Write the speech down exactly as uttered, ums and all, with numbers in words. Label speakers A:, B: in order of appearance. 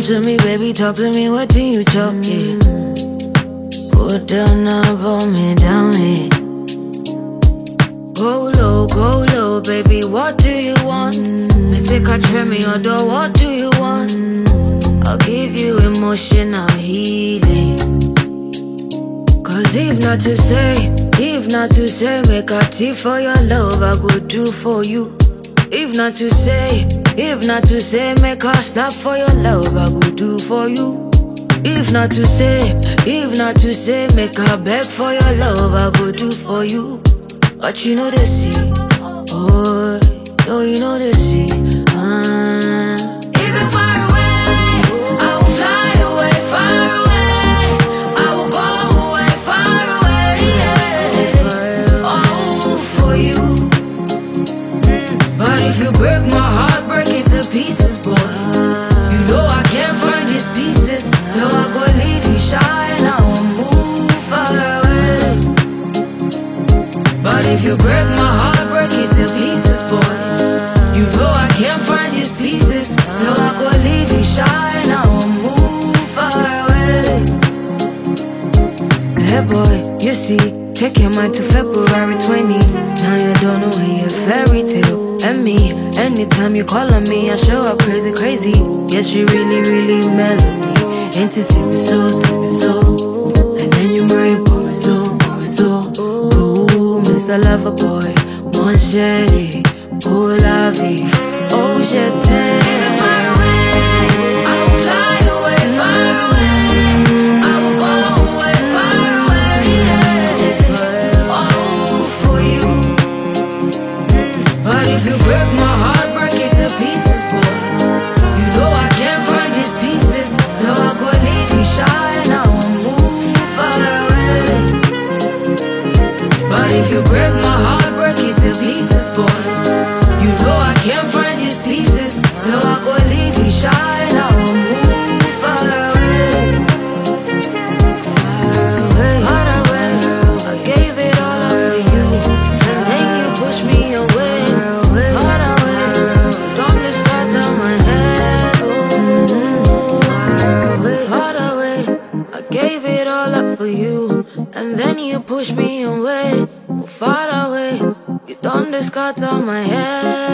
A: to me, baby, talk to me, what do you talking? Put down now, pull me down here. Go low, go low, baby, what do you want? Me say catch me or do what do you want? I'll give you emotional healing. Cause if not to say, if not to say, make a tea for your love, I could do for you. If not to say, if not to say, make a stop for your love, I could do for you. If not to say, if not to say, make a beg for your love, I could do for you. But you know the sea, oh, no, you know the sea, ah. Even far away, I will fly away, far away. I will go away, far away, yeah. Oh, for you. Mm. But if you break my heart, break it to pieces, boy. You know I can't find these pieces, so I go leave you shy and I will move far away. But if you break my heart, break it to pieces, boy. You know I can't find these pieces, so I go leave you shy and I will move far away. Hey boy, you see, take your mind to February twentieth. Now you don't know when your fairy tale. And me, anytime you call on me, I show up crazy, crazy. Yes, you really, really mellow me. Ain't it see me so, see me so. And then you marry, pour me so, pour me so. Ooh, Mister Lover Boy, mon chéri, pour la vie. Oh, je t'aime. Far away, I will fly away, far away. I will go away, far away, yeah. Oh, for you. But if you break my heart, break it to pieces, boy. You know I can't find these pieces, so I go leave you shy and I will move far away. But if you break my heart, break it to pieces, boy. You know I can't find these pieces, so I go leave you shy and I will move far away. Far away, far away. I gave it all up for you, and then you pushed me away. Far away, don't let start down my head. Ooh, far away, I gave it all up for you, and then you pushed me away. Far away, you don't discard on my head.